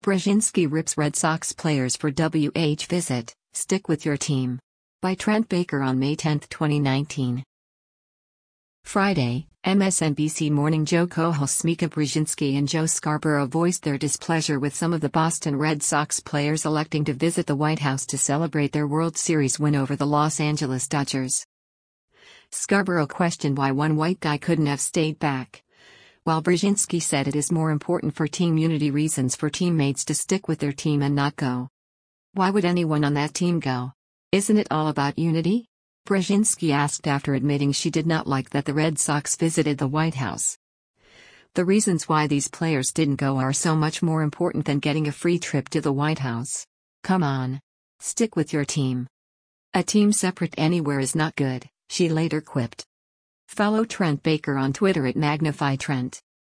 Brzezinski rips Red Sox players for WH visit, stick with your team. By Trent Baker on May 10, 2019. Friday, MSNBC Morning Joe co-hosts Mika Brzezinski and Joe Scarborough voiced their displeasure with some of the Boston Red Sox players electing to visit the White House to celebrate their World Series win over the Los Angeles Dodgers. Scarborough questioned why one white guy couldn't have stayed back, while Brzezinski said it is more important for team unity reasons for teammates to stick with their team and not go. Why would anyone on that team go? Isn't it all about unity? Brzezinski asked after admitting she did not like that the Red Sox visited the White House. The reasons why these players didn't go are so much more important than getting a free trip to the White House. Come on. Stick with your team. A team separate anywhere is not good, she later quipped. Follow Trent Baker on Twitter at MagnifyTrent.